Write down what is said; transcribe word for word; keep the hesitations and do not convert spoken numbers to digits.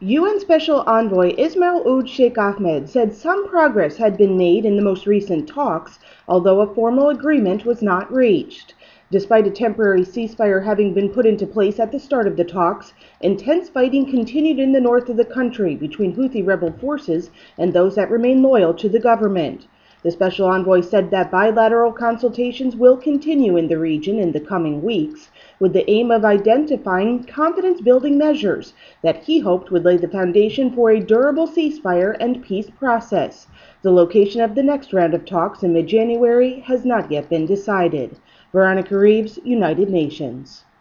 U N Special Envoy Ismail Oud Sheikh Ahmed said some progress had been made in the most recent talks, although a formal agreement was not reached. Despite a temporary ceasefire having been put into place at the start of the talks, intense fighting continued in the north of the country between Houthi rebel forces and those that remain loyal to the government. The special envoy said that bilateral consultations will continue in the region in the coming weeks, with the aim of identifying confidence-building measures that he hoped would lay the foundation for a durable ceasefire and peace process. The location of the next round of talks in mid-January has not yet been decided. Veronica Reeves, United Nations.